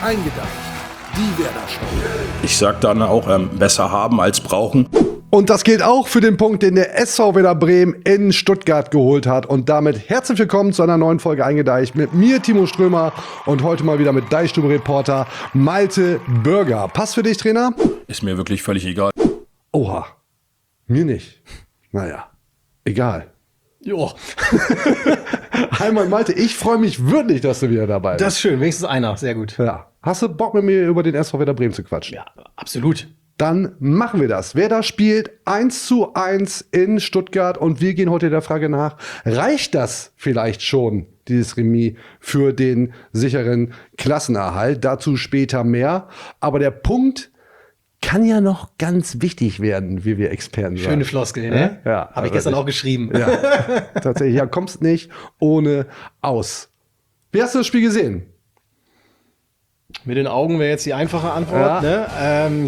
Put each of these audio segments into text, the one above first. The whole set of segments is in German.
Eingedacht. Die Werder Show. Ich sag dann auch, besser haben als brauchen. Und das gilt auch für den Punkt, den der SV Werder Bremen in Stuttgart geholt hat. Und damit herzlich willkommen zu einer neuen Folge Eingedeicht mit mir, Timo Strömer, und heute mal wieder mit Deichstube-Reporter Malte Bürger. Passt für dich, Trainer? Ist mir wirklich völlig egal. Oha, mir nicht. Naja, egal. Jo. Einmal Malte, ich freue mich wirklich, dass du wieder dabei bist. Das ist schön, wenigstens einer, sehr gut. Ja. Hast du Bock mit mir über den SV Werder Bremen zu quatschen? Ja, absolut. Dann machen wir das. Werder spielt 1:1 in Stuttgart und wir gehen heute der Frage nach, reicht das vielleicht schon, dieses Remis, für den sicheren Klassenerhalt? Dazu später mehr. Aber der Punkt kann ja noch ganz wichtig werden, wie wir Experten sagen. Schöne Floskel, ne? Ja. Habe ich gestern auch geschrieben. Ja, tatsächlich. Ja, kommst nicht ohne aus. Wie hast du das Spiel gesehen? Mit den Augen wäre jetzt die einfache Antwort. Ja. Ne?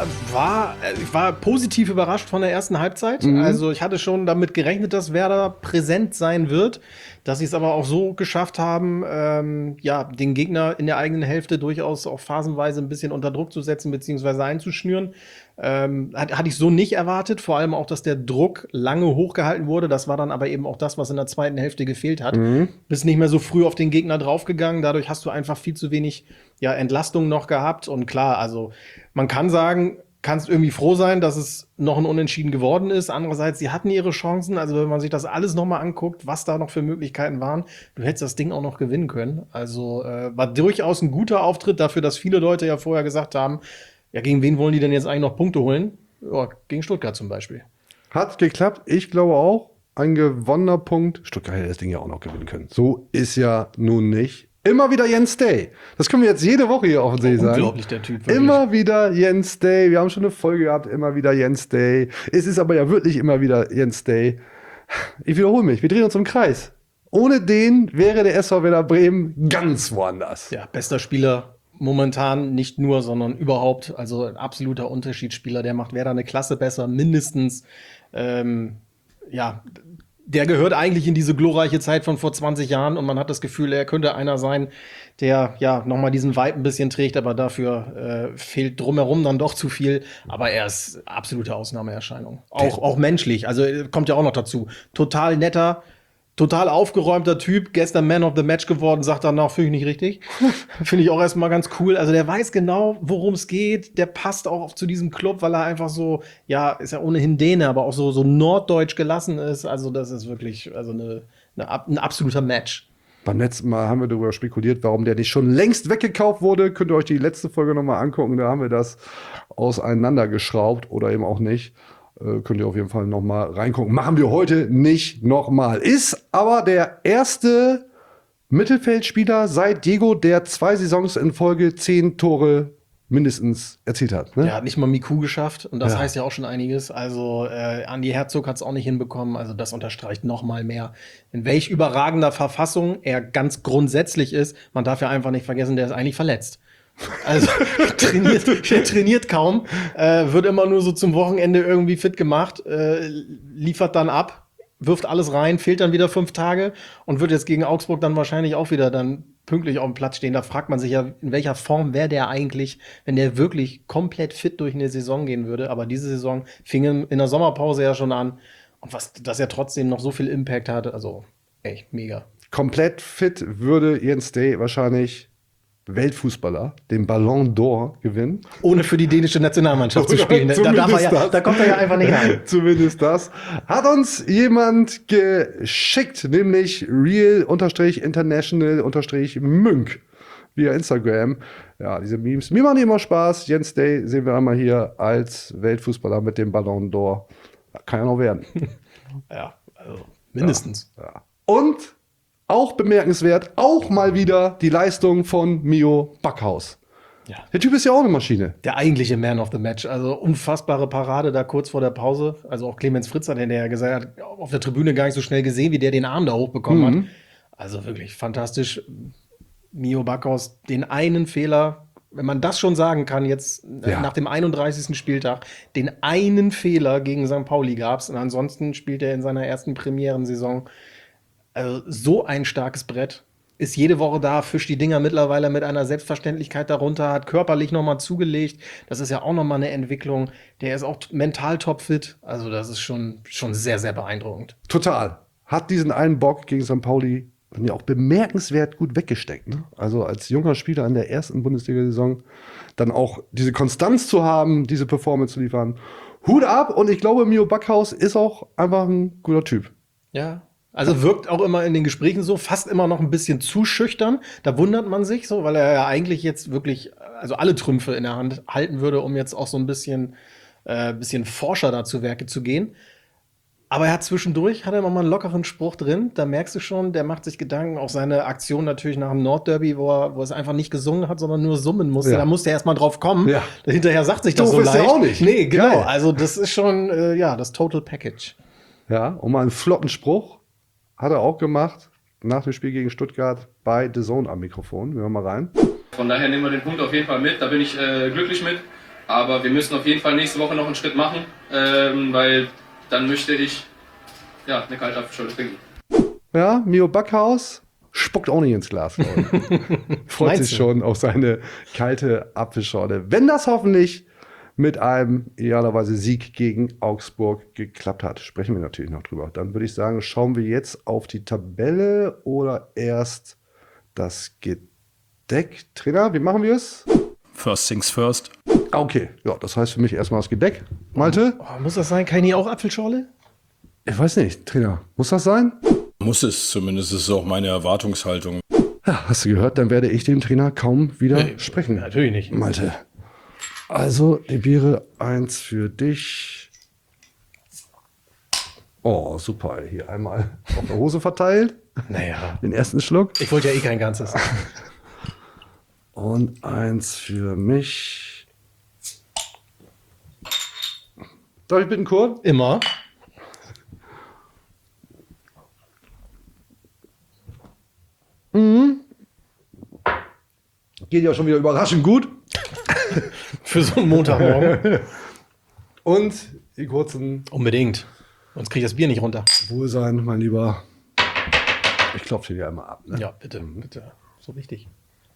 Ich war positiv überrascht von der ersten Halbzeit. Also ich hatte schon damit gerechnet, dass Werder präsent sein wird. Dass sie es aber auch so geschafft haben, den Gegner in der eigenen Hälfte durchaus auch phasenweise ein bisschen unter Druck zu setzen bzw. einzuschnüren. Hatte ich so nicht erwartet. Vor allem auch, dass der Druck lange hochgehalten wurde. Das war dann aber eben auch das, was in der zweiten Hälfte gefehlt hat. Bist nicht mehr so früh auf den Gegner draufgegangen. Dadurch hast du einfach viel zu wenig Entlastung noch gehabt. Und klar, also man kann sagen, kannst irgendwie froh sein, dass es noch ein Unentschieden geworden ist. Andererseits, sie hatten ihre Chancen. Also wenn man sich das alles nochmal anguckt, was da noch für Möglichkeiten waren, du hättest das Ding auch noch gewinnen können. Also war durchaus ein guter Auftritt dafür, dass viele Leute ja vorher gesagt haben, ja, gegen wen wollen die denn jetzt eigentlich noch Punkte holen? Ja, gegen Stuttgart zum Beispiel. Hat geklappt, ich glaube auch. Ein gewonnener Punkt. Stuttgart hätte das Ding ja auch noch gewinnen können. So ist ja nun nicht. Immer wieder Jens Day. Das können wir jetzt jede Woche hier offensichtlich sagen. Unglaublich, der Typ. Wirklich. Immer wieder Jens Day. Wir haben schon eine Folge gehabt, immer wieder Jens Day. Es ist aber ja wirklich immer wieder Jens Day. Ich wiederhole mich, wir drehen uns im Kreis. Ohne den wäre der SV Werder Bremen ganz woanders. Ja, bester Spieler momentan, nicht nur, sondern überhaupt. Also ein absoluter Unterschiedsspieler. Der macht Werder eine Klasse besser, mindestens. Der gehört eigentlich in diese glorreiche Zeit von vor 20 Jahren und man hat das Gefühl, er könnte einer sein, der nochmal diesen Vibe ein bisschen trägt, aber dafür fehlt drumherum dann doch zu viel. Aber er ist absolute Ausnahmeerscheinung. Auch menschlich, also kommt ja auch noch dazu. Total netter, total aufgeräumter Typ, gestern Man of the Match geworden, sagt danach, finde ich nicht richtig. Finde ich auch erstmal ganz cool. Also der weiß genau, worum es geht. Der passt auch zu diesem Club, weil er einfach so, ist ja ohnehin Däne, aber auch so norddeutsch gelassen ist. Also das ist wirklich ein absoluter Match. Beim letzten Mal haben wir darüber spekuliert, warum der nicht schon längst weggekauft wurde. Könnt ihr euch die letzte Folge nochmal angucken. Da haben wir das auseinandergeschraubt oder eben auch nicht. Könnt ihr auf jeden Fall noch mal reingucken. Machen wir heute nicht noch mal. Ist aber der erste Mittelfeldspieler seit Diego, der 2 Saisons in Folge 10 Tore mindestens erzielt hat. Ne? Der hat nicht mal Miku geschafft und das heißt ja auch schon einiges. Also Andi Herzog hat es auch nicht hinbekommen. Also das unterstreicht noch mal mehr, in welch überragender Verfassung er ganz grundsätzlich ist. Man darf ja einfach nicht vergessen, der ist eigentlich verletzt. Also trainiert kaum, wird immer nur so zum Wochenende irgendwie fit gemacht, liefert dann ab, wirft alles rein, fehlt dann wieder 5 Tage und wird jetzt gegen Augsburg dann wahrscheinlich auch wieder dann pünktlich auf dem Platz stehen. Da fragt man sich ja, in welcher Form wäre der eigentlich, wenn der wirklich komplett fit durch eine Saison gehen würde. Aber diese Saison fing in der Sommerpause ja schon an und dass er trotzdem noch so viel Impact hat, also echt mega. Komplett fit würde Jens Day wahrscheinlich Weltfußballer den Ballon d'Or gewinnen. Ohne für die dänische Nationalmannschaft zu spielen. Da kommt er ja einfach nicht rein. Zumindest das. Hat uns jemand geschickt, nämlich real-international-münk via Instagram. Ja, diese Memes. Mir machen die immer Spaß. Jens Day sehen wir einmal hier als Weltfußballer mit dem Ballon d'Or. Kann ja noch werden. Ja, also mindestens. Ja. Und auch bemerkenswert, auch mal wieder die Leistung von Mio Backhaus. Ja. Der Typ ist ja auch eine Maschine. Der eigentliche Man of the Match. Also unfassbare Parade da kurz vor der Pause. Also auch Clemens Fritz hat ja gesagt, hat auf der Tribüne gar nicht so schnell gesehen, wie der den Arm da hochbekommen hat. Also wirklich fantastisch. Mio Backhaus, den einen Fehler, wenn man das schon sagen kann, jetzt nach dem 31. Spieltag, den einen Fehler gegen St. Pauli gab es. Und ansonsten spielt er in seiner ersten Premierensaison. Also so ein starkes Brett. ist jede Woche da, fischt die Dinger mittlerweile mit einer Selbstverständlichkeit darunter, hat körperlich nochmal zugelegt. Das ist ja auch nochmal eine Entwicklung. Der ist auch mental topfit. Also das ist schon sehr, sehr beeindruckend. Total. Hat diesen einen Bock gegen St. Pauli dann ja auch bemerkenswert gut weggesteckt. Ne? Also als junger Spieler in der ersten Bundesliga-Saison dann auch diese Konstanz zu haben, diese Performance zu liefern. Hut ab, und ich glaube, Mio Backhaus ist auch einfach ein guter Typ. Ja. Also wirkt auch immer in den Gesprächen so, fast immer noch ein bisschen zu schüchtern. Da wundert man sich so, weil er ja eigentlich jetzt wirklich, also alle Trümpfe in der Hand halten würde, um jetzt auch so ein bisschen forscher da zu Werke zu gehen. Aber er hat zwischendurch, hat er immer mal einen lockeren Spruch drin. Da merkst du schon, der macht sich Gedanken. Auch seine Aktion natürlich nach dem Nordderby, wo er es einfach nicht gesungen hat, sondern nur summen musste. Ja. Da musste er erst mal drauf kommen. Ja. Hinterher sagt sich das Doof so ist der leicht. auch nicht. Nee, genau. Geil. Also das ist schon, das Total Package. Ja, und mal einen flotten Spruch hat er auch gemacht nach dem Spiel gegen Stuttgart bei The Zone am Mikrofon. Wir hören mal rein. Von daher nehmen wir den Punkt auf jeden Fall mit, da bin ich glücklich mit. Aber wir müssen auf jeden Fall nächste Woche noch einen Schritt machen, weil dann möchte ich eine kalte Apfelschorle trinken. Ja, Mio Backhaus spuckt auch nicht ins Glas, Leute. Freut Meinst sich du? schon auf seine kalte Apfelschorle. Wenn das hoffentlich mit einem idealerweise Sieg gegen Augsburg geklappt hat, sprechen wir natürlich noch drüber. Dann würde ich sagen, schauen wir jetzt auf die Tabelle oder erst das Gedeck. Trainer, wie machen wir es? First things first. Okay, ja, das heißt für mich erstmal das Gedeck. Malte? Oh, muss das sein? Kann ich nie auch Apfelschorle? Ich weiß nicht, Trainer, muss das sein? Muss es zumindest, ist auch meine Erwartungshaltung. Ja, hast du gehört, dann werde ich dem Trainer kaum widersprechen. Natürlich nicht. Malte. Also, die Biere 1 für dich. Oh, super. Hier einmal auf der Hose verteilt. Naja, Den ersten Schluck. ich wollte ja eh kein ganzes. Und 1 für mich. Darf ich bitten, Kurt? Immer. Geht ja schon wieder überraschend gut. Für so einen Montagmorgen. Und die kurzen Unbedingt. Sonst krieg ich das Bier nicht runter. Wohlsein, mein Lieber. Ich klopfe dir einmal ab. Ne? Ja, bitte, bitte. So wichtig.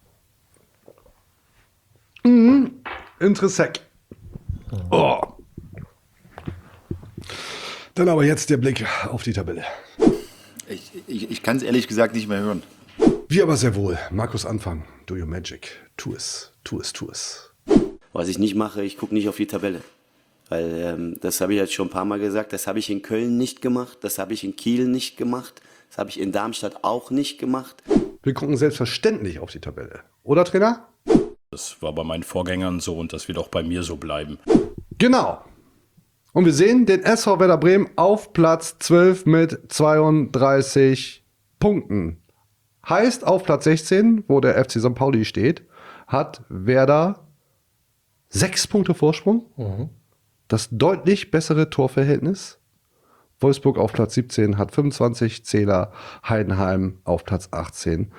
Interessant. Oh. Dann aber jetzt der Blick auf die Tabelle. Ich kann es ehrlich gesagt nicht mehr hören. Wir aber sehr wohl. Markus, Anfang. Do your magic. Tu es. Tu es. Tu es. Was ich nicht mache, ich gucke nicht auf die Tabelle. Weil das habe ich jetzt schon ein paar Mal gesagt, das habe ich in Köln nicht gemacht, das habe ich in Kiel nicht gemacht, das habe ich in Darmstadt auch nicht gemacht. Wir gucken selbstverständlich auf die Tabelle. Oder, Trainer? Das war bei meinen Vorgängern so und das wird auch bei mir so bleiben. Genau. Und wir sehen den SV Werder Bremen auf Platz 12 mit 32 Punkten. Heißt, auf Platz 16, wo der FC St. Pauli steht, hat Werder 6 Punkte Vorsprung. Das deutlich bessere Torverhältnis. Wolfsburg auf Platz 17 hat 25 Zähler. Heidenheim auf Platz 18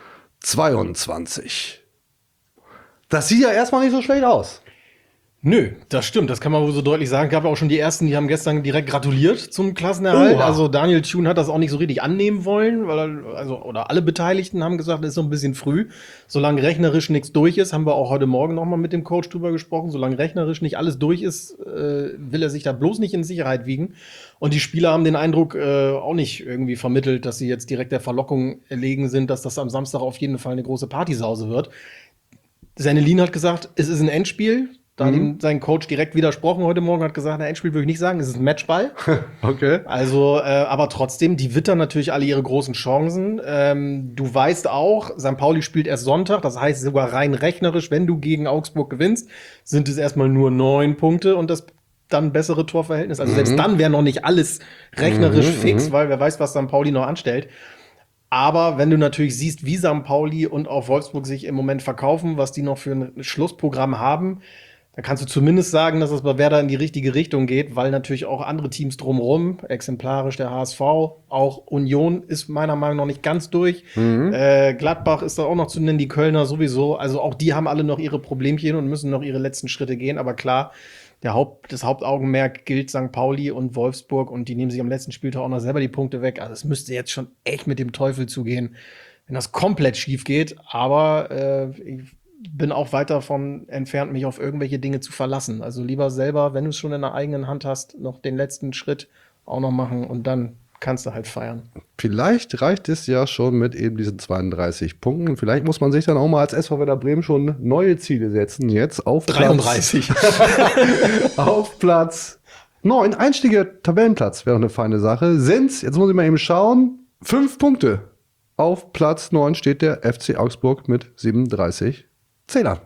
22. Das sieht ja erstmal nicht so schlecht aus. Nö, das stimmt, das kann man wohl so deutlich sagen. Gab ja auch schon die ersten, die haben gestern direkt gratuliert zum Klassenerhalt. Oha. Also Daniel Thune hat das auch nicht so richtig annehmen wollen, weil oder alle Beteiligten haben gesagt, das ist so ein bisschen früh. Solange rechnerisch nichts durch ist, haben wir auch heute Morgen noch mal mit dem Coach drüber gesprochen. Solange rechnerisch nicht alles durch ist, will er sich da bloß nicht in Sicherheit wiegen. Und die Spieler haben den Eindruck auch nicht irgendwie vermittelt, dass sie jetzt direkt der Verlockung erlegen sind, dass das am Samstag auf jeden Fall eine große Partysause wird. Senelin hat gesagt, es ist ein Endspiel. Da hat ihm sein Coach direkt widersprochen heute Morgen, hat gesagt, ein Endspiel würde ich nicht sagen, es ist ein Matchball. Okay. Also, aber trotzdem, die wittern natürlich alle ihre großen Chancen. Du weißt auch, St. Pauli spielt erst Sonntag, das heißt sogar rein rechnerisch, wenn du gegen Augsburg gewinnst, sind es erstmal nur 9 Punkte und das dann bessere Torverhältnis. Also selbst dann wäre noch nicht alles rechnerisch fix, weil wer weiß, was St. Pauli noch anstellt. Aber wenn du natürlich siehst, wie St. Pauli und auch Wolfsburg sich im Moment verkaufen, was die noch für ein Schlussprogramm haben, dann kannst du zumindest sagen, dass es bei Werder in die richtige Richtung geht, weil natürlich auch andere Teams drumherum, exemplarisch der HSV, auch Union ist meiner Meinung nach noch nicht ganz durch. Gladbach ist da auch noch zu nennen, die Kölner sowieso. Also auch die haben alle noch ihre Problemchen und müssen noch ihre letzten Schritte gehen. Aber klar, das Hauptaugenmerk gilt St. Pauli und Wolfsburg und die nehmen sich am letzten Spieltag auch noch selber die Punkte weg. Also es müsste jetzt schon echt mit dem Teufel zugehen, wenn das komplett schief geht. Aber ich bin auch weit davon entfernt, mich auf irgendwelche Dinge zu verlassen. Also lieber selber, wenn du es schon in der eigenen Hand hast, noch den letzten Schritt auch noch machen und dann kannst du halt feiern. Vielleicht reicht es ja schon mit eben diesen 32 Punkten. Vielleicht muss man sich dann auch mal als SV Werder Bremen schon neue Ziele setzen. Jetzt auf 33. auf Platz 9. Einstieger Tabellenplatz wäre eine feine Sache. Sind's, jetzt muss ich mal eben schauen, 5 Punkte. Auf Platz 9 steht der FC Augsburg mit 37 Zählern.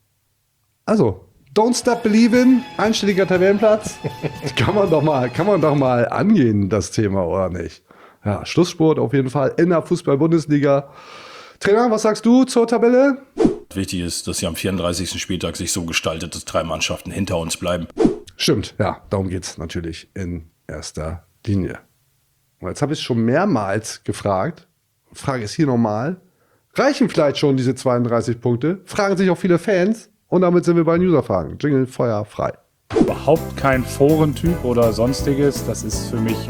Also, don't stop believing, einstelliger Tabellenplatz. kann man doch mal angehen, das Thema, oder nicht? Ja, Schlussspurt auf jeden Fall in der Fußball-Bundesliga. Trainer, was sagst du zur Tabelle? Wichtig ist, dass sie am 34. Spieltag sich so gestaltet, dass 3 Mannschaften hinter uns bleiben. Stimmt, ja, darum geht's natürlich in erster Linie. Und jetzt habe ich es schon mehrmals gefragt. Frage ist hier nochmal. Reichen vielleicht schon diese 32 Punkte? Fragen sich auch viele Fans. Und damit sind wir bei den User-Fragen. Jingle, Feuer, frei. Überhaupt kein Forentyp oder sonstiges. Das ist für mich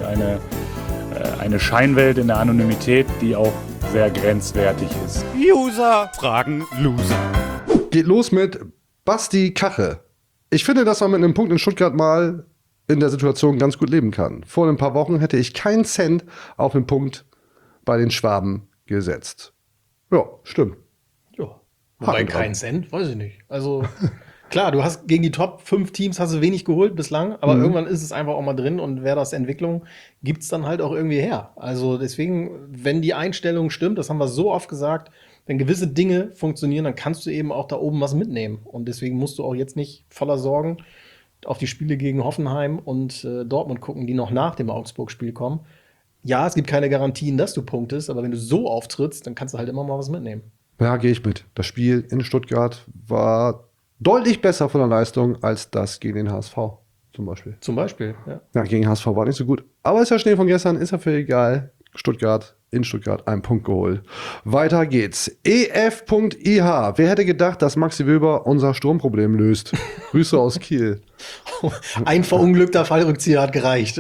eine Scheinwelt in der Anonymität, die auch sehr grenzwertig ist. User fragen Loser. Geht los mit Basti Kache. Ich finde, dass man mit einem Punkt in Stuttgart mal in der Situation ganz gut leben kann. Vor ein paar Wochen hätte ich keinen Cent auf den Punkt bei den Schwaben gesetzt. Ja, stimmt. Ja. Wobei kein Cent, weiß ich nicht. Also klar, du hast gegen die Top 5 Teams hast du wenig geholt bislang, aber irgendwann ist es einfach auch mal drin und Werders Entwicklung gibt's dann halt auch irgendwie her. Also deswegen, wenn die Einstellung stimmt, das haben wir so oft gesagt, wenn gewisse Dinge funktionieren, dann kannst du eben auch da oben was mitnehmen. Und deswegen musst du auch jetzt nicht voller Sorgen auf die Spiele gegen Hoffenheim und Dortmund gucken, die noch nach dem Augsburg-Spiel kommen. Ja, es gibt keine Garantien, dass du punktest, aber wenn du so auftrittst, dann kannst du halt immer mal was mitnehmen. Ja, gehe ich mit. Das Spiel in Stuttgart war deutlich besser von der Leistung als das gegen den HSV zum Beispiel. Zum Beispiel, ja. Ja, gegen HSV war nicht so gut. Aber ist ja Schnee von gestern, ist ja völlig egal. In Stuttgart, einen Punkt geholt. Weiter geht's. EF.IH. Wer hätte gedacht, dass Maxi Wilber unser Sturmproblem löst? Grüße aus Kiel. Ein verunglückter Fallrückzieher hat gereicht.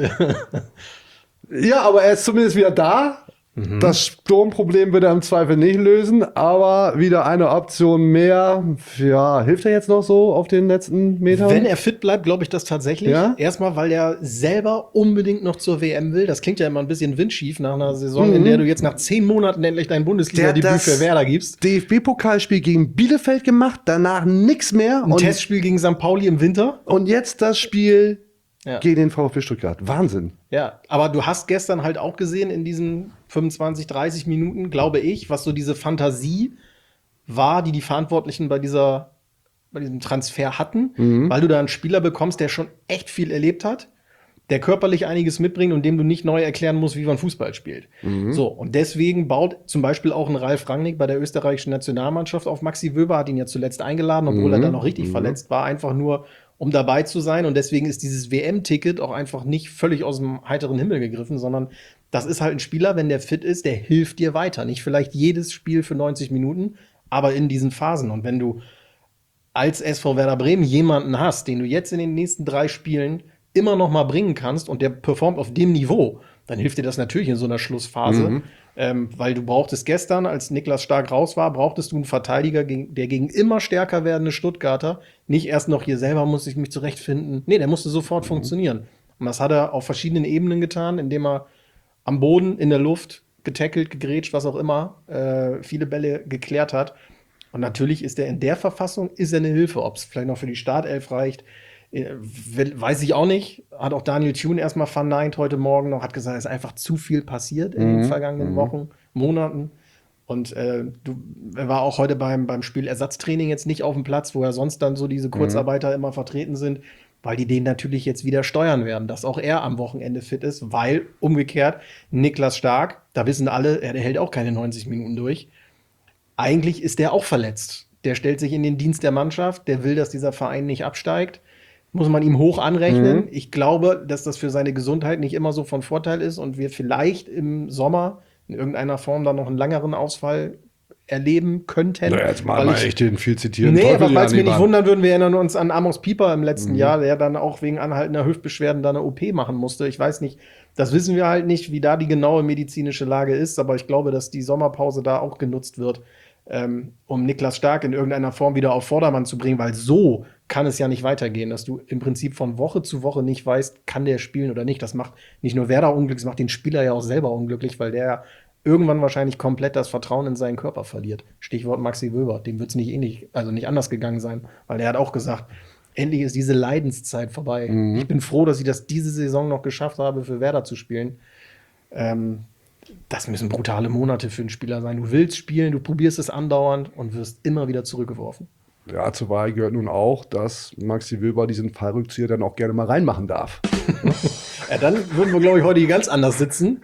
Ja, aber er ist zumindest wieder da. Das Sturmproblem wird er im Zweifel nicht lösen, aber wieder eine Option mehr. Ja, hilft er jetzt noch so auf den letzten Metern? Wenn er fit bleibt, glaube ich das tatsächlich. Ja? Erstmal, weil er selber unbedingt noch zur WM will. Das klingt ja immer ein bisschen windschief nach einer Saison, in der du jetzt nach 10 Monaten endlich dein Bundesliga-Debüt für Werder gibst. DFB-Pokalspiel gegen Bielefeld gemacht, danach nichts mehr. Ein Testspiel gegen St. Pauli im Winter. Und jetzt das Spiel Ja. gegen den VfB Stuttgart. Wahnsinn. Ja, aber du hast gestern halt auch gesehen in diesen 25, 30 Minuten, glaube ich, was so diese Fantasie war, die Verantwortlichen bei diesem Transfer hatten, weil du da einen Spieler bekommst, der schon echt viel erlebt hat, der körperlich einiges mitbringt und dem du nicht neu erklären musst, wie man Fußball spielt. So, und deswegen baut zum Beispiel auch ein Ralf Rangnick bei der österreichischen Nationalmannschaft auf Maxi Wöber, hat ihn ja zuletzt eingeladen, obwohl er da noch richtig verletzt war, einfach nur um dabei zu sein. Und deswegen ist dieses WM-Ticket auch einfach nicht völlig aus dem heiteren Himmel gegriffen, sondern das ist halt ein Spieler, wenn der fit ist, der hilft dir weiter. Nicht vielleicht jedes Spiel für 90 Minuten, aber in diesen Phasen. Und wenn du als SV Werder Bremen jemanden hast, den du jetzt in den nächsten 3 Spielen immer noch mal bringen kannst und der performt auf dem Niveau, dann hilft dir das natürlich in so einer Schlussphase. Weil du brauchtest gestern, als Niklas Stark raus war, brauchtest du einen Verteidiger, der gegen immer stärker werdende Stuttgarter nicht erst noch hier selber muss ich mich zurechtfinden. Nee, der musste sofort funktionieren. Und das hat er auf verschiedenen Ebenen getan, indem er am Boden, in der Luft, getackelt, gegrätscht, was auch immer, viele Bälle geklärt hat. Und natürlich ist er in der Verfassung, ist er eine Hilfe. Ob es vielleicht noch für die Startelf reicht, weiß ich auch nicht. Hat auch Daniel Thune erstmal verneint heute Morgen noch, hat gesagt, es ist einfach zu viel passiert in den vergangenen Wochen, Monaten. Und er war auch heute beim Spiel Ersatztraining jetzt nicht auf dem Platz, wo ja sonst dann so diese Kurzarbeiter immer vertreten sind, weil die den natürlich jetzt wieder steuern werden, dass auch er am Wochenende fit ist, weil umgekehrt Niklas Stark, da wissen alle, der hält auch keine 90 Minuten durch. Eigentlich ist der auch verletzt. Der stellt sich in den Dienst der Mannschaft, der will, dass dieser Verein nicht absteigt. Muss man ihm hoch anrechnen. Ich glaube, dass das für seine Gesundheit nicht immer so von Vorteil ist und wir vielleicht im Sommer in irgendeiner Form dann noch einen längeren Ausfall erleben könnten. Naja, jetzt mal weil ich- echt den viel zitierten Nee, Teufel aber hier weil an es die mir nicht Wand. wundern würden, wir erinnern uns an Amos Pieper im letzten Jahr, der dann auch wegen anhaltender Hüftbeschwerden da eine OP machen musste. Ich weiß nicht, das wissen wir halt nicht, wie da die genaue medizinische Lage ist, aber ich glaube, dass die Sommerpause da auch genutzt wird, um Niklas Stark in irgendeiner Form wieder auf Vordermann zu bringen, weil so kann es ja nicht weitergehen, dass du im Prinzip von Woche zu Woche nicht weißt, kann der spielen oder nicht. Das macht nicht nur Werder unglücklich, das macht den Spieler ja auch selber unglücklich, weil der irgendwann wahrscheinlich komplett das Vertrauen in seinen Körper verliert. Stichwort Maxi Wöber, dem wird es nicht anders gegangen sein, weil der hat auch gesagt, endlich ist diese Leidenszeit vorbei. Ich bin froh, dass ich das diese Saison noch geschafft habe, für Werder zu spielen. Das müssen brutale Monate für einen Spieler sein. Du willst spielen, du probierst es andauernd und wirst immer wieder zurückgeworfen. Ja, zur Wahrheit gehört nun auch, dass Maxi Wöber diesen Fallrückzieher dann auch gerne mal reinmachen darf. Ja, dann würden wir, glaube ich, heute hier ganz anders sitzen.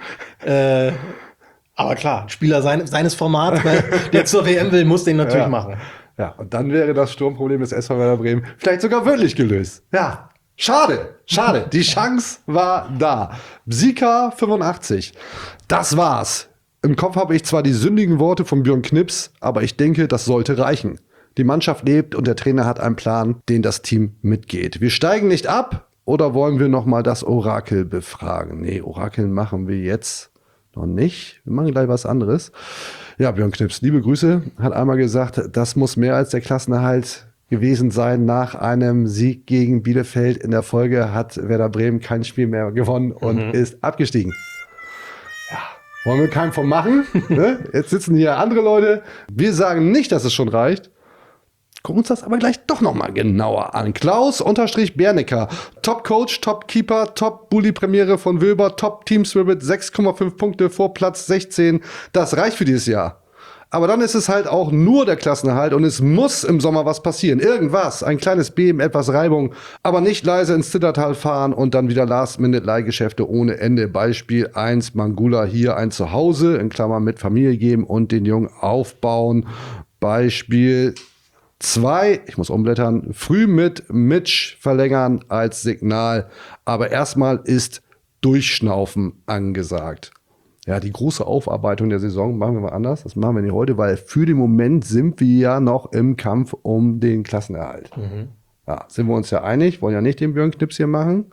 Aber klar, ein Spieler seines Formats, der zur WM will, muss den natürlich machen. Ja, und dann wäre das Sturmproblem des SV Werder Bremen vielleicht sogar wirklich gelöst. Ja, schade. Die Chance war da. Sika 85. Das war's. Im Kopf habe ich zwar die sündigen Worte von Björn Knips, aber ich denke, das sollte reichen. Die Mannschaft lebt und der Trainer hat einen Plan, den das Team mitgeht. Wir steigen nicht ab, oder wollen wir noch mal das Orakel befragen? Nee, Orakel machen wir jetzt noch nicht. Wir machen gleich was anderes. Ja, Björn Knips, liebe Grüße, hat einmal gesagt, das muss mehr als der Klassenerhalt gewesen sein. Nach einem Sieg gegen Bielefeld in der Folge hat Werder Bremen kein Spiel mehr gewonnen und ist abgestiegen. Ja, wollen wir keinen von machen? Ne? Jetzt sitzen hier andere Leute. Wir sagen nicht, dass es schon reicht. Gucken uns das aber gleich doch noch mal genauer an. Klaus-Bernecker, Top-Coach, Top-Keeper, Top-Bully-Premiere von Wöber, Top-Team-Spirit, 6,5 Punkte vor Platz 16. Das reicht für dieses Jahr. Aber dann ist es halt auch nur der Klassenerhalt und es muss im Sommer was passieren. Irgendwas, ein kleines Beben, etwas Reibung, aber nicht leise ins Zittertal fahren und dann wieder Last-Minute-Leihgeschäfte ohne Ende. Beispiel 1, Mangula hier ein Zuhause, in Klammern mit Familie geben und den Jungen aufbauen. Beispiel 2, ich muss umblättern, früh mit Mitch verlängern als Signal. Aber erstmal ist Durchschnaufen angesagt. Ja, die große Aufarbeitung der Saison machen wir mal anders. Das machen wir nicht heute, weil für den Moment sind wir ja noch im Kampf um den Klassenerhalt. Ja, sind wir uns ja einig, wollen ja nicht den Björn Knips hier machen.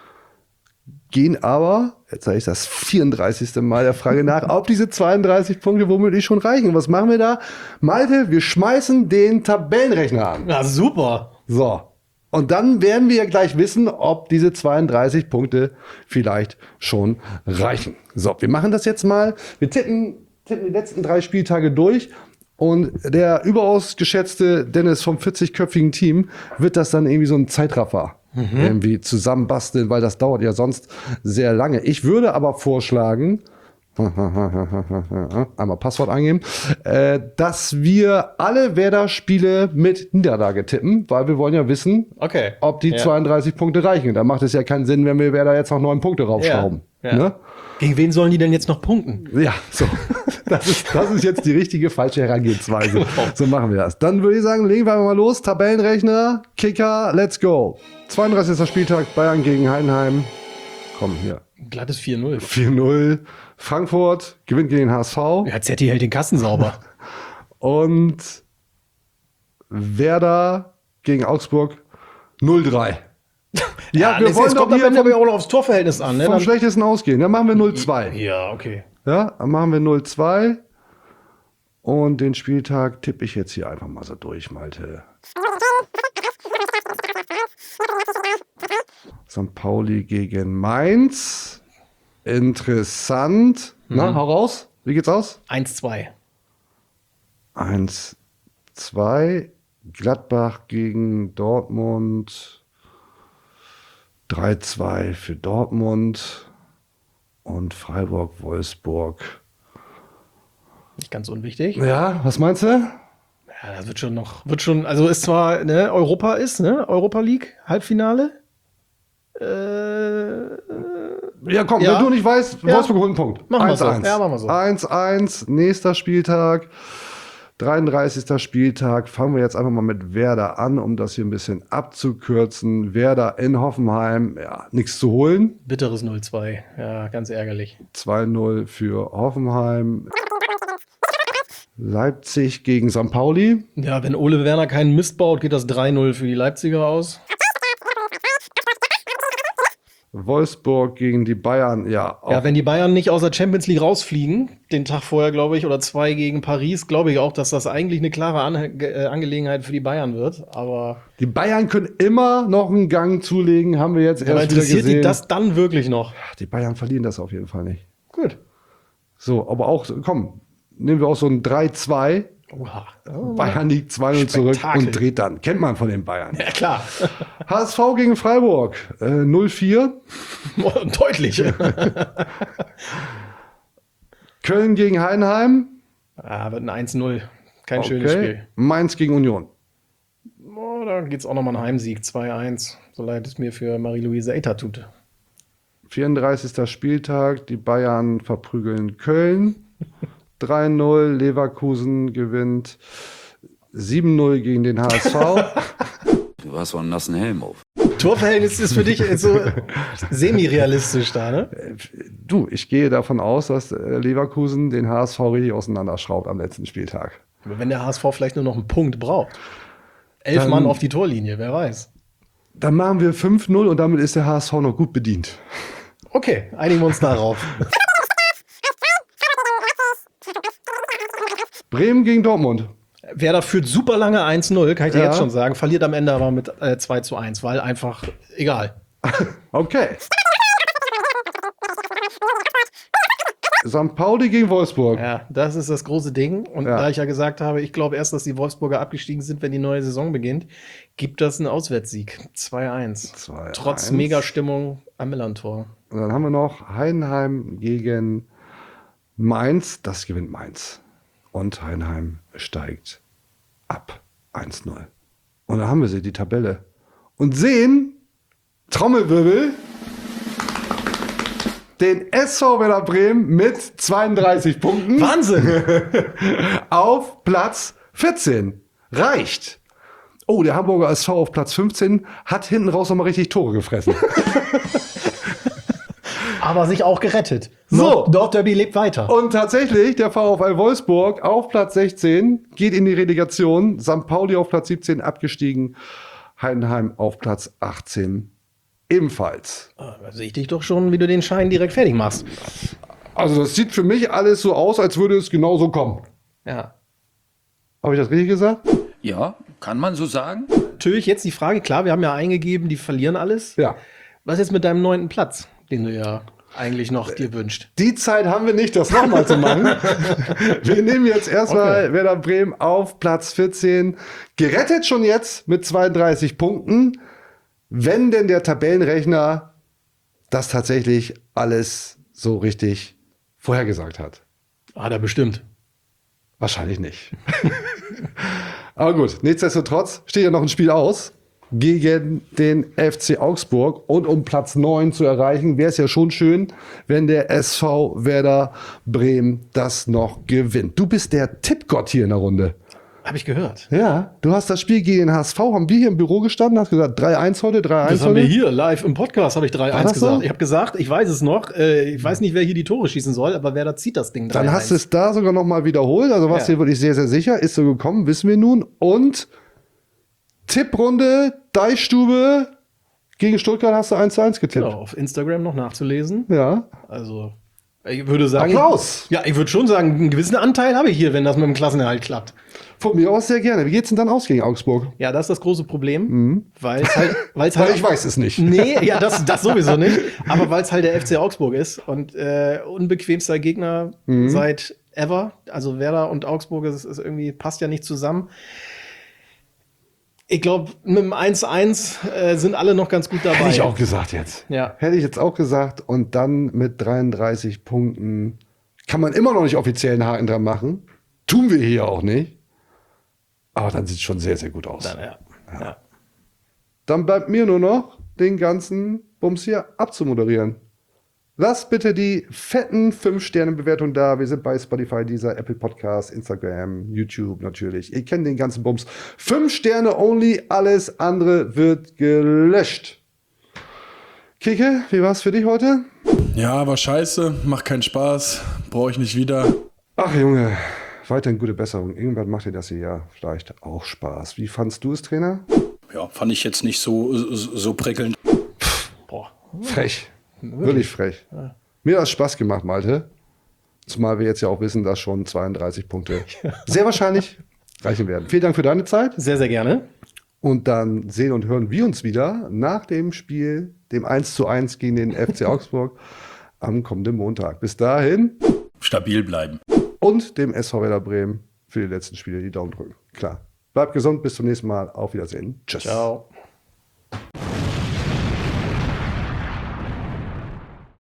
Gehen aber, jetzt sage ich das 34. Mal der Frage nach, ob diese 32 Punkte womöglich schon reichen. Was machen wir da? Malte, wir schmeißen den Tabellenrechner an. Ja, super. So. Und dann werden wir gleich wissen, ob diese 32 Punkte vielleicht schon reichen. So, wir machen das jetzt mal. Wir tippen die letzten 3 Spieltage durch. Und der überaus geschätzte Dennis vom 40-köpfigen Team wird das dann irgendwie so ein Zeitraffer irgendwie zusammenbasteln, weil das dauert ja sonst sehr lange. Ich würde aber vorschlagen, einmal Passwort eingeben, dass wir alle Werder-Spiele mit Niederlage tippen, weil wir wollen ja wissen, Okay. ob die Ja. 32 Punkte reichen. Da macht es ja keinen Sinn, wenn wir Werder jetzt noch 9 Punkte raufschrauben. Ja. Ne? Gegen wen sollen die denn jetzt noch punkten? Ja, so. Das ist jetzt die richtige falsche Herangehensweise. So machen wir das. Dann würde ich sagen, legen wir einfach mal los. Tabellenrechner, Kicker, let's go. 32. Spieltag, Bayern gegen Heidenheim. Komm, hier. Glattes 4-0. 4-0. Frankfurt gewinnt gegen den HSV. Ja, Zetti hält den Kasten sauber. Und Werder gegen Augsburg 0-3. Ja, wir wollen es doch kommt am hier Ende vom, aber auch noch aufs Torverhältnis an. Ne? vom Dann- schlechtesten ausgehen. Dann machen wir 0-2. Ja, okay. Ja, dann machen wir 0-2. Und den Spieltag tippe ich jetzt hier einfach mal so durch, Malte. St. Pauli gegen Mainz. Interessant. Na, hau raus. Wie geht's aus? 1-2. 1-2. Gladbach gegen Dortmund. 3-2 für Dortmund. Und Freiburg-Wolfsburg. Nicht ganz unwichtig. Ja, was meinst du? Ja, das wird schon, also ist zwar, ne, Europa Europa League, Halbfinale. Ja, komm, Ja. wenn du nicht weißt, Ja. Wolfsburg holt einen Punkt. Machen wir so. 1-1. Ja, machen wir so. 1-1, nächster Spieltag. 33. Spieltag. Fangen wir jetzt einfach mal mit Werder an, um das hier ein bisschen abzukürzen. Werder in Hoffenheim, ja, nichts zu holen. Bitteres 0-2. Ja, ganz ärgerlich. 2-0 für Hoffenheim. Leipzig gegen St. Pauli. Ja, wenn Ole Werner keinen Mist baut, geht das 3-0 für die Leipziger aus. Wolfsburg gegen die Bayern. Ja, Ja, wenn die Bayern nicht aus der Champions League rausfliegen, den Tag vorher, glaube ich, oder 2 gegen Paris, glaube ich auch, dass das eigentlich eine klare Angelegenheit für die Bayern wird. Aber die Bayern können immer noch einen Gang zulegen, haben wir jetzt aber erst wieder interessiert gesehen. die das dann wirklich noch? Die Bayern verlieren das auf jeden Fall nicht. Gut. So, aber auch, komm, nehmen wir auch so ein 3-2. Oha. Bayern liegt 2-0 zurück Spektakel. und dreht dann. Kennt man von den Bayern. Ja, klar. HSV gegen Freiburg. 0-4. Deutlich. Köln gegen Heidenheim. Wird ein 1-0. Kein schönes Spiel. Mainz gegen Union. Oh, da geht's auch nochmal ein Heimsieg. 2-1. So leid es mir für Marie-Louise Eiter tut. 34. Spieltag. Die Bayern verprügeln Köln. 3-0. Leverkusen gewinnt 7-0 gegen den HSV. Du hast so einen nassen Helm auf. Torverhältnis ist für dich so semi-realistisch da, ne? Du, ich gehe davon aus, dass Leverkusen den HSV richtig auseinanderschraubt am letzten Spieltag. Aber wenn der HSV vielleicht nur noch einen Punkt braucht. 11 Dann- Mann auf die Torlinie, wer weiß. Dann machen wir 5-0 und damit ist der HSV noch gut bedient. Okay, einigen wir uns darauf. Bremen gegen Dortmund. Werder führt super lange 1-0, kann ich dir Ja. jetzt schon sagen. Verliert am Ende aber mit 2-1, weil einfach egal. Okay. St. Pauli gegen Wolfsburg. Ja, das ist das große Ding. Und Ja. da ich ja gesagt habe, ich glaube erst, dass die Wolfsburger abgestiegen sind, wenn die neue Saison beginnt, gibt das einen Auswärtssieg. 2-1. 2-1. Trotz Megastimmung am Millantor. Und dann haben wir noch Heidenheim gegen Mainz. Das gewinnt Mainz. Und Heidenheim steigt ab. 1-0. Und dann haben wir sie, die Tabelle. Und sehen, Trommelwirbel, den SV Werder Bremen mit 32 Punkten Wahnsinn! auf Platz 14. Reicht. Oh, der Hamburger SV auf Platz 15 hat hinten raus nochmal richtig Tore gefressen. Aber sich auch gerettet. So. Nordderby lebt weiter. Und tatsächlich, der VfL Wolfsburg auf Platz 16 geht in die Relegation. St. Pauli auf Platz 17 abgestiegen. Heidenheim auf Platz 18 ebenfalls. Da sehe ich dich doch schon, wie du den Schein direkt fertig machst. Also das sieht für mich alles so aus, als würde es genauso kommen. Ja. Habe ich das richtig gesagt? Ja, kann man so sagen? Natürlich jetzt die Frage, klar, wir haben ja eingegeben, die verlieren alles. Ja. Was jetzt mit deinem 9. Platz, den du ja eigentlich noch dir wünscht? Die Zeit haben wir nicht, das nochmal zu machen. Wir nehmen jetzt erstmal Okay. Werder Bremen auf Platz 14. Gerettet schon jetzt mit 32 Punkten. Wenn denn der Tabellenrechner das tatsächlich alles so richtig vorhergesagt hat. Ah, da bestimmt. Wahrscheinlich nicht. Aber gut, nichtsdestotrotz steht ja noch ein Spiel aus gegen den FC Augsburg. Und um Platz 9 zu erreichen, wäre es ja schon schön, wenn der SV Werder Bremen das noch gewinnt. Du bist der Tippgott hier in der Runde. Habe ich gehört. Ja, du hast das Spiel gegen den HSV, haben wir hier im Büro gestanden, hast gesagt 3-1 heute, 3-1 Das haben wir heute. hier live im Podcast, habe ich 3-1 das so? gesagt. Ich habe gesagt, ich weiß es noch, ich weiß nicht, wer hier die Tore schießen soll, aber wer da zieht das Ding 3-1. Dann hast du es da sogar noch mal wiederholt, also warst Ja. dir wirklich sehr, sehr sicher. Ist so gekommen, wissen wir nun. Und Tipprunde, Deichstube gegen Stuttgart hast du 1-1 getippt. Genau, auf Instagram noch nachzulesen. Ja. Also, ich würde sagen. Applaus! Ja, ich würde schon sagen, einen gewissen Anteil habe ich hier, wenn das mit dem Klassenerhalt klappt. Von mir aus sehr gerne. Wie geht's denn dann aus gegen Augsburg? Ja, das ist das große Problem, weil es halt. Weil ich weiß es nicht. Nee, ja, das sowieso nicht. Aber weil es halt der FC Augsburg ist und unbequemster Gegner seit ever. Also Werder und Augsburg ist irgendwie, passt ja nicht zusammen. Ich glaube, mit dem 1-1 sind alle noch ganz gut dabei. Hätte ich auch gesagt jetzt. Ja. Hätte ich jetzt auch gesagt. Und dann mit 33 Punkten kann man immer noch nicht offiziell einen Haken dran machen. Tun wir hier auch nicht. Aber dann sieht es schon sehr, sehr gut aus. Dann, ja. Dann bleibt mir nur noch, den ganzen Bums hier abzumoderieren. Lasst bitte die fetten 5-Sterne-Bewertungen da. Wir sind bei Spotify, dieser Apple Podcast, Instagram, YouTube natürlich. Ihr kennt den ganzen Bums. 5 Sterne only, alles andere wird gelöscht. Kike, wie war's für dich heute? Ja, war scheiße, macht keinen Spaß, brauche ich nicht wieder. Ach Junge, weiterhin gute Besserung. Irgendwann macht dir das hier ja vielleicht auch Spaß. Wie fandst du es, Trainer? Ja, fand ich jetzt nicht so prickelnd. Boah. Frech. Wirklich frech. Ja. Mir hat es Spaß gemacht, Malte. Zumal wir jetzt ja auch wissen, dass schon 32 Punkte sehr wahrscheinlich reichen werden. Vielen Dank für deine Zeit. Sehr, sehr gerne. Und dann sehen und hören wir uns wieder nach dem Spiel, dem 1:1 gegen den FC Augsburg am kommenden Montag. Bis dahin. Stabil bleiben. Und dem SV Werder Bremen für die letzten Spiele die Daumen drücken. Klar. Bleibt gesund, bis zum nächsten Mal. Auf Wiedersehen. Tschüss. Ciao.